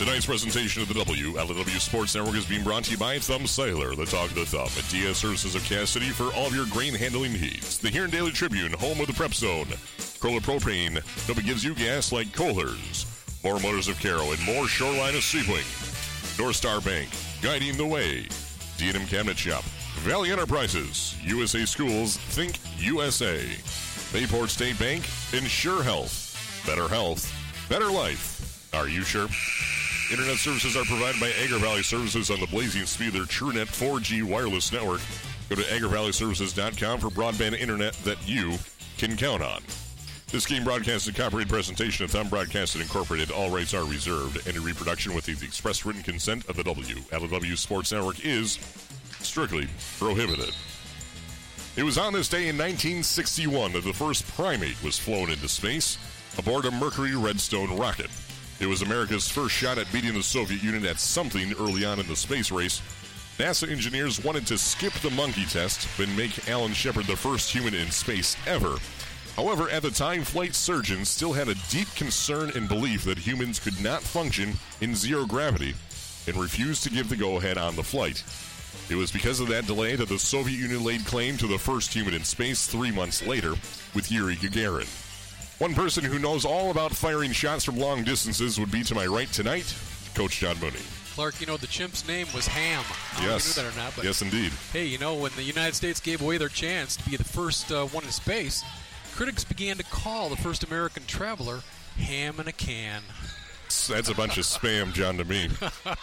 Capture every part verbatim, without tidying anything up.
Tonight's presentation of the W L W Sports Network is being brought to you by Thumb Sailor, the Talk of the Thumb, and D S Services of Cass City for all of your grain handling needs. The Huron Daily Tribune, home of the Prep Zone. Kohler Propane, nobody gives you gas like Kohler's. More Motors of Caro and more Shoreline of Seawing. North Star Bank, guiding the way. D and M Cabinet Shop, Valley Enterprises, U S A Schools, Think U S A. Bayport State Bank, Ensure Health. Better health, better life. Are you sure? Internet services are provided by Agri Valley Services on the blazing speed of their TrueNet four G wireless network. Go to agri valley services dot com for broadband internet that you can count on. This game broadcast is a copyrighted presentation of Thumb Broadcasting Incorporated. All rights are reserved. Any reproduction with the express written consent of the W L W Sports Network is strictly prohibited. It was on this day in nineteen sixty-one that the first primate was flown into space aboard a Mercury Redstone rocket. It was America's first shot at beating the Soviet Union at something early on in the space race. NASA engineers wanted to skip the monkey test and make Alan Shepard the first human in space ever. However, at the time, flight surgeons still had a deep concern and belief that humans could not function in zero gravity and refused to give the go-ahead on the flight. It was because of that delay that the Soviet Union laid claim to the first human in space three months later with Yuri Gagarin. One person who knows all about firing shots from long distances would be to my right tonight, Coach John Mooney. Clark, you know, the chimp's name was Ham. I don't yes. know if you knew that or not, but yes, indeed. Hey, you know, when the United States gave away their chance to be the first uh, one in space, critics began to call the first American traveler Ham in a Can. That's a bunch of spam, John, to me.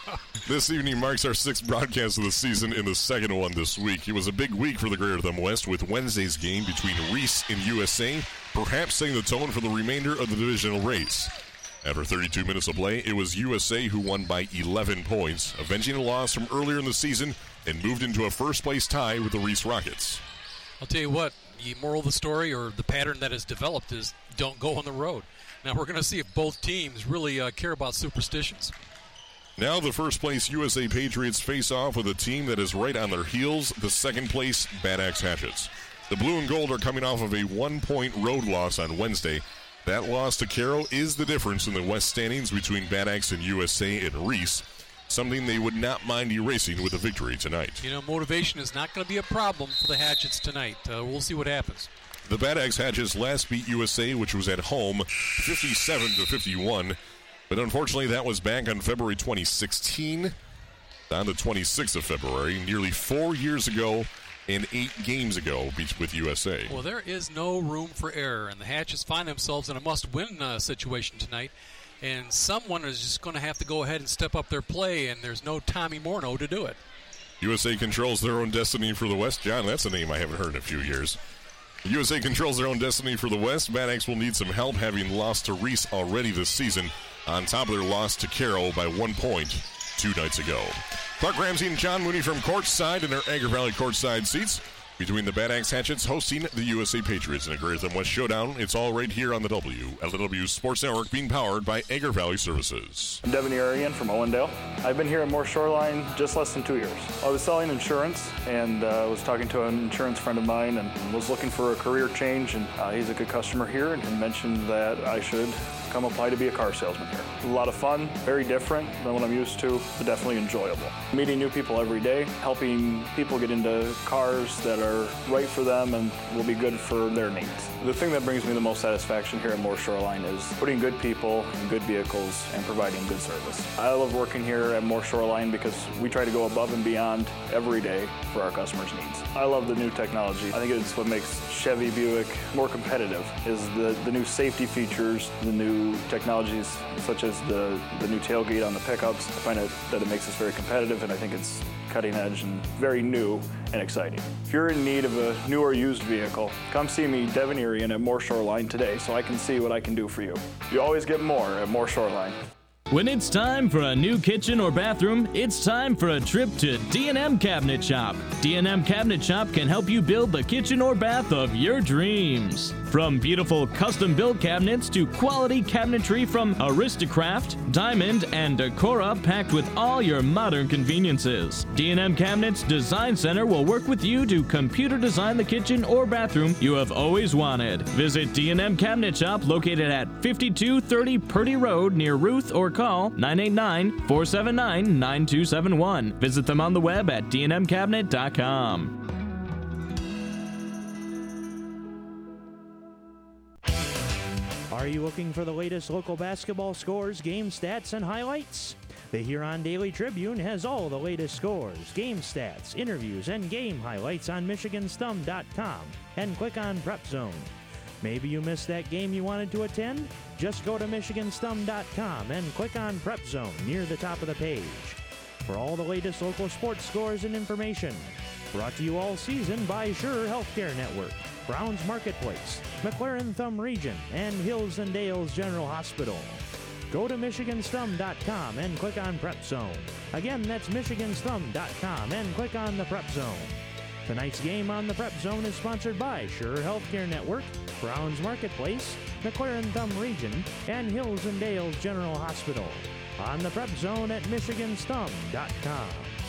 This evening marks our sixth broadcast of the season and the second one this week. It was a big week for the Greater Thumb West with Wednesday's game between Reese and U S A, perhaps setting the tone for the remainder of the divisional race. After thirty-two minutes of play, it was U S A who won by eleven points, avenging a loss from earlier in the season and moved into a first-place tie with the Reese Rockets. I'll tell you what, the moral of the story or the pattern that has developed is don't go on the road. Now we're going to see if both teams really uh, care about superstitions. Now the first-place U S A Patriots face off with a team that is right on their heels, the second-place Bad Axe Hatchets. The Blue and Gold are coming off of a one-point road loss on Wednesday. That loss to Caro is the difference in the West standings between Bad Axe and U S A and Reese, something they would not mind erasing with a victory tonight. You know, motivation is not going to be a problem for the Hatchets tonight. Uh, we'll see what happens. The Bad Axe Hatchets last beat U S A, which was at home, fifty-seven to fifty-one. But unfortunately, that was back on February twenty sixteen, on the twenty-sixth of February, nearly four years ago and eight games ago with U S A. Well, there is no room for error, and the Hatchets find themselves in a must-win uh, situation tonight. And someone is just going to have to go ahead and step up their play, and there's no Tommy Morneau to do it. U S A controls their own destiny for the West. John, that's a name I haven't heard in a few years. U S A controls their own destiny for the West. Bad Axe will need some help, having lost to Reese already this season, on top of their loss to Caro by one point two nights ago. Clark Ramsey and John Mooney from courtside in their Agri Valley courtside seats between the Bad Axe Hatchets hosting the U S A Patriots in a Greater Thumb West showdown. It's all right here on the W L W Sports Network, being powered by Agri Valley Services. I'm Devin Arian from Owendale. I've been here at Moore Shoreline just less than two years. I was selling insurance and uh, was talking to an insurance friend of mine and was looking for a career change, and uh, he's a good customer here and mentioned that I should come apply to be a car salesman here. A lot of fun, very different than what I'm used to, but definitely enjoyable. Meeting new people every day, helping people get into cars that are right for them and will be good for their needs. The thing that brings me the most satisfaction here at Moore Shoreline is putting good people in good vehicles and providing good service. I love working here at Moore Shoreline because we try to go above and beyond every day for our customers' needs. I love the new technology. I think it's what makes Chevy Buick more competitive, is the, the new safety features, the new technologies such as the, the new tailgate on the pickups. I find it, that it makes us very competitive, and I think it's cutting edge and very new and exciting. If you're in need of a new or used vehicle, come see me, Devin Arian, at Moore Shoreline today so I can see what I can do for you. You always get more at Moore Shoreline. When it's time for a new kitchen or bathroom, it's time for a trip to D and M Cabinet Shop. D and M Cabinet Shop can help you build the kitchen or bath of your dreams. From beautiful custom-built cabinets to quality cabinetry from Aristocraft, Diamond, and Decora, packed with all your modern conveniences. D and M Cabinets Design Center will work with you to computer design the kitchen or bathroom you have always wanted. Visit D and M Cabinet Shop located at fifty-two thirty Purdy Road near Ruth, or call nine eight nine, four seven nine, nine two seven one. Visit them on the web at d n m cabinet dot com. Are you looking for the latest local basketball scores, game stats, and highlights? The Huron Daily Tribune has all the latest scores, game stats, interviews, and game highlights on Michigan Stum dot com and click on Prep Zone. Maybe you missed that game you wanted to attend? Just go to Michigan Stum dot com and click on Prep Zone near the top of the page. For all the latest local sports scores and information. Brought to you all season by Sure Healthcare Network, Browns Marketplace, McLaren Thumb Region, and Hills and Dales General Hospital. Go to Michigan Stum dot com and click on Prep Zone. Again, that's Michigan Stum dot com and click on the Prep Zone. Tonight's game on the Prep Zone is sponsored by Sure Healthcare Network, Browns Marketplace, McLaren Thumb Region, and Hills and Dales General Hospital. On the Prep Zone at Michigan Stum dot com.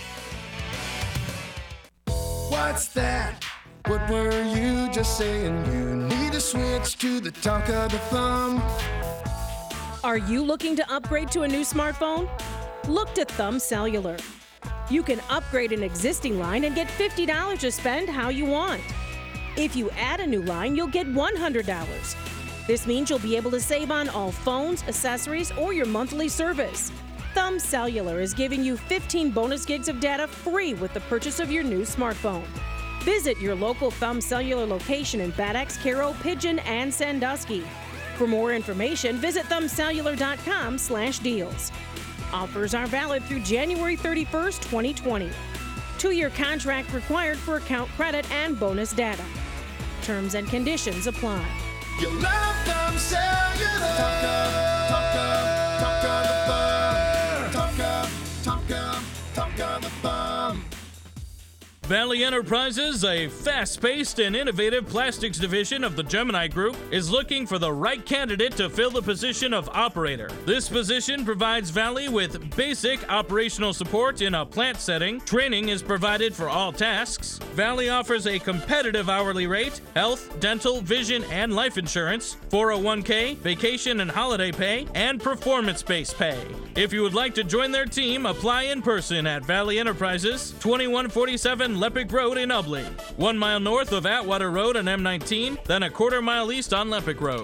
What's that? What were you just saying? You need to switch to the Talk of the Thumb. Are you looking to upgrade to a new smartphone? Look to Thumb Cellular. You can upgrade an existing line and get fifty dollars to spend how you want. If you add a new line, you'll get one hundred dollars. This means you'll be able to save on all phones, accessories, or your monthly service. Thumb Cellular is giving you fifteen bonus gigs of data free with the purchase of your new smartphone. Visit your local Thumb Cellular location in Bad Axe, Caro, Pigeon, and Sandusky. For more information, visit thumb cellular dot com slash deals. Offers are valid through January thirty-first, twenty twenty. Two-year contract required for account credit and bonus data. Terms and conditions apply. You love Thumb Cellular. Talk of, talk of, talk of the thumb. Talk of, talk of, talk of the thumb. Valley Enterprises, a fast-paced and innovative plastics division of the Gemini Group, is looking for the right candidate to fill the position of operator. This position provides Valley with basic operational support in a plant setting. Training is provided for all tasks. Valley offers a competitive hourly rate, health, dental, vision, and life insurance, four oh one k, vacation and holiday pay, and performance-based pay. If you would like to join their team, apply in person at Valley Enterprises, twenty-one forty-seven Lepic Road in Ubley, one mile north of Atwater Road on M nineteen, then a quarter mile east on Lepic Road.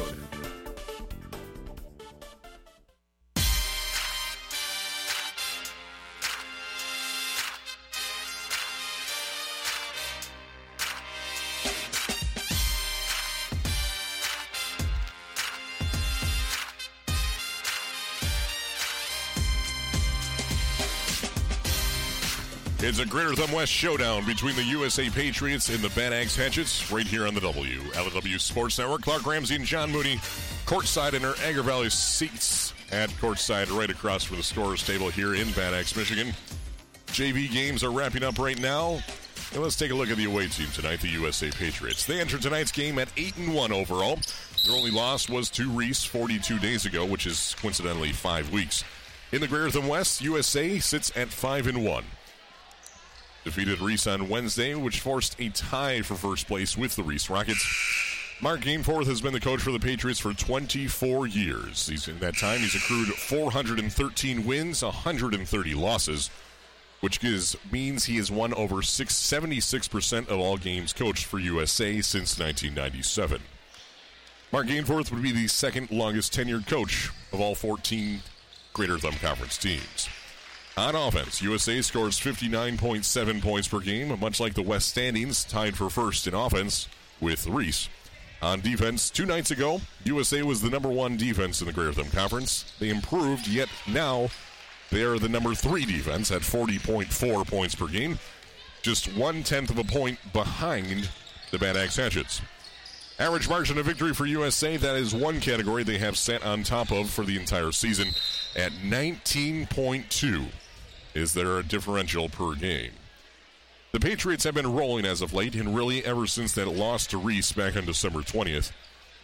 It's a Greater Thumb West showdown between the U S A Patriots and the Bad Axe Hatchets right here on the W L W Sports Network. Clark Ramsey and John Mooney courtside in our Agri Valley seats at courtside right across from the scorer's table here in Bad Axe, Michigan. J V games are wrapping up right now. And let's take a look at the away team tonight, the U S A Patriots. They entered tonight's game at eight and one overall. Their only loss was to Reese forty-two days ago, which is coincidentally five weeks. In the Greater Thumb West, U S A sits at five and one. Defeated Reese on Wednesday, which forced a tie for first place with the Reese Rockets. Mark Gainforth has been the coach for the Patriots for twenty-four years. He's, in that time, he's accrued four hundred thirteen wins, one hundred thirty losses, which is, means he has won over seventy-six percent of all games coached for U S A since nineteen ninety-seven. Mark Gainforth would be the second longest tenured coach of all fourteen Greater Thumb Conference teams. On offense, U S A scores fifty-nine point seven points per game, much like the West standings, tied for first in offense with Reese. On defense, two nights ago, U S A was the number one defense in the Greater Thumb Conference. They improved, yet now they are the number three defense at forty point four points per game, just one-tenth of a point behind the Bad Axe Hatchets. Average margin of victory for U S A, that is one category they have sat on top of for the entire season at nineteen point two. Is there a differential per game? The Patriots have been rolling as of late, and really ever since that loss to Reese back on December twentieth.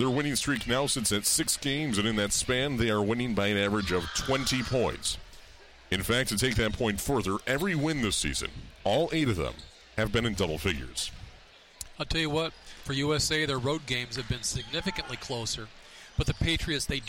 Their winning streak now sits at six games, and in that span, they are winning by an average of twenty points. In fact, to take that point further, every win this season, all eight of them, have been in double figures. I'll tell you what, for U S A, their road games have been significantly closer. But the Patriots, they